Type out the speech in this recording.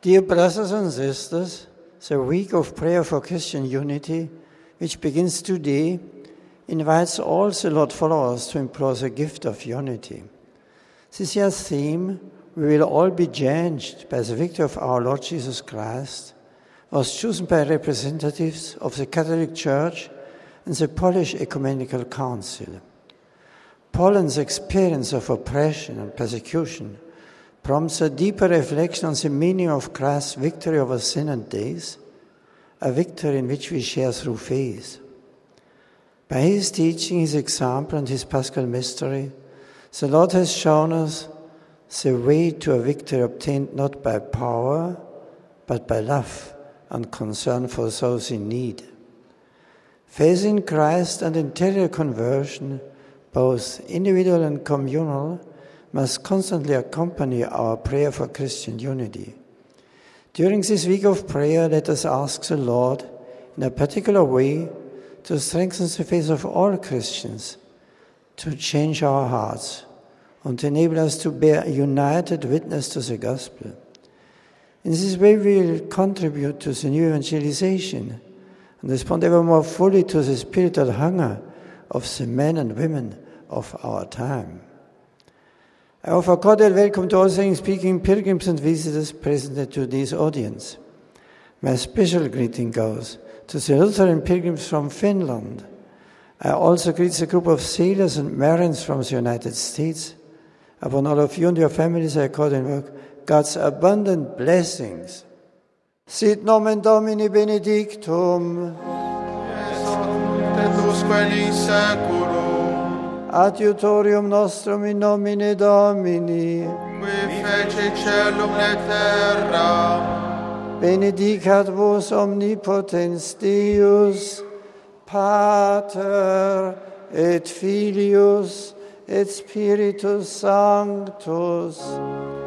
Dear brothers and sisters, the week of prayer for Christian unity, which begins today, invites all the Lord followers to implore the gift of unity. This year's theme, "We will all be changed by the victory of our Lord Jesus Christ," was chosen by representatives of the Catholic Church and the Polish Ecumenical Council. Poland's experience of oppression and persecution prompts a deeper reflection on the meaning of Christ's victory over sin and death, a victory in which we share through faith. By his teaching, his example, and his Paschal mystery, the Lord has shown us the way to a victory obtained not by power, but by love and concern for those in need. Faith in Christ and interior conversion, both individual and communal, must constantly accompany our prayer for Christian unity. During this week of prayer, let us ask the Lord, in a particular way, to strengthen the faith of all Christians, to change our hearts, and to enable us to bear united witness to the gospel. In this way, we will contribute to the new evangelization and respond ever more fully to the spiritual hunger of the men and women of our time. I offer cordial welcome to all English-speaking pilgrims and visitors present at today's audience. My special greeting goes to the Lutheran pilgrims from Finland. I also greet the group of sailors and marines from the United States. Upon all of you and your families, I call and invoke God's abundant blessings. Sit nomen Domini benedictum. Adiutorium nostrum in nomine Domini. Qui fece celum et terra. Benedicat vos omnipotens Deus, Pater et Filius et Spiritus Sanctus.